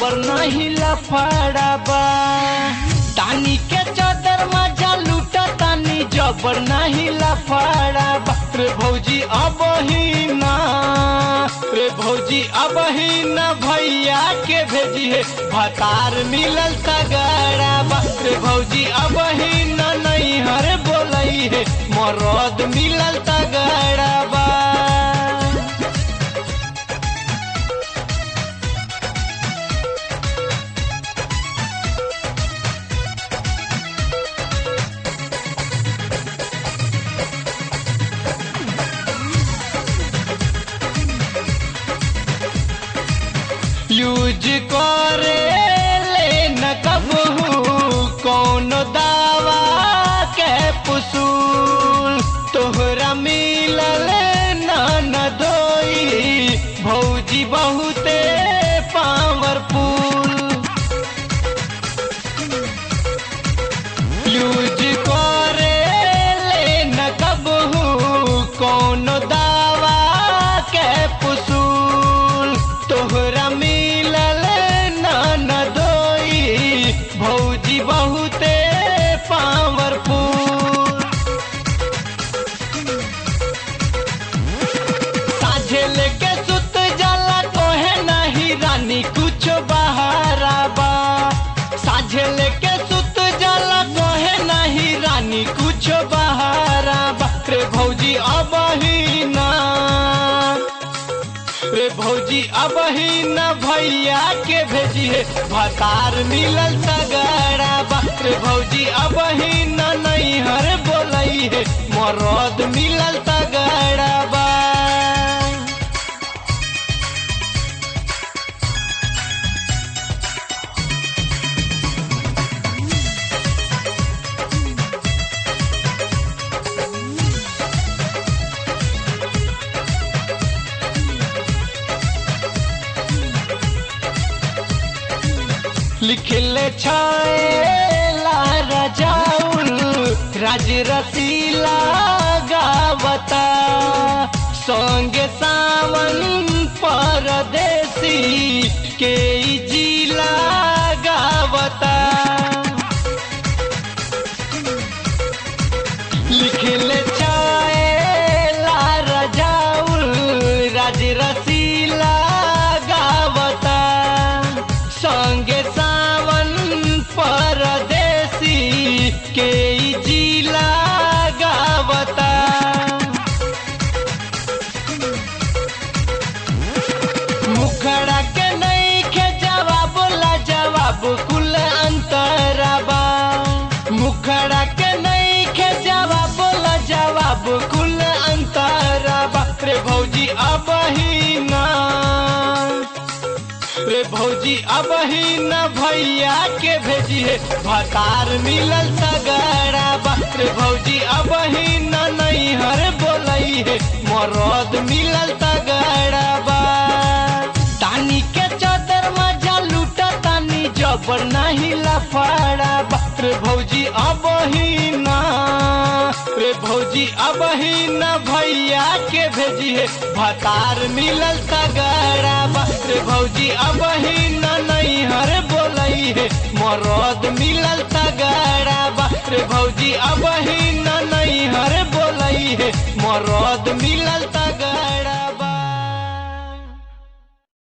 जबर नहीं लफड़ा बा। तानी के चादर मजा लूटा तानी जबर नहीं लफड़ा बा। रे भौजी अब ही ना, रे भौजी अब ही ना भैया के भेजी है भतार मिलल तगड़ा बा। रे भौजी अब ही ना नहीं हर बोलई है मरद मिलल तगड़ा बा। यूज करे ले न कबहू कौन दावा के पुसूल। तोहरा मिलल न दोई भौजी बहुते पावरफुल। यूज करे ले न कबहू कौन दावा के पुसूल। तोहरा भौजी बहुते पावरफुल। साझे लेके सुत जाला कोहे नहीं रानी कुछ बहारा बा। साझे लेके सुत जाला कोहे नहीं रानी कुछ बहारा बा। रे भौजी अब ही ना, रे भौजी अब ही न भैया के भेजी है भतार मिलल तगड़ा बा। रे भौजी अब ही न नहीं हर बोलई है मरद मिलल तगड़ा बा। लिखले छाएला रजाउल राज रसीला गावता। संगे सावन परदेसी के जिला गावता। लिखले छाएला रजाउल राज रसीला गावता। संगे परदेसी के जिला गावता। मुखड़ा के नहीं के जवाब ला जवाब कुल अंतराबा। मुखड़ा के नहीं के जवाब ला जवाब कुल अंतराबा। रे भौजी अब ही ना, रे भौजी अब ही न भैया के भेजी है भतार मिलल तगड़ा बा। रे भौजी अब ही न नहीं हर बोलई है मरद मिलल तगड़ा बा। तानी के चादर मजा लूटा तानी जबर नहीं लफड़ा बा। रे भौजी अब ही ना, रे भौजी अब ही न भैया के भेजी है भतार मिलल तगड़ा बा। रे भौजी अब ही न नहीं हर बोलई है मरद मिलल तगड़ा बा। रे भौजी अब ही न नहीं हर बोलई है मरद मिलल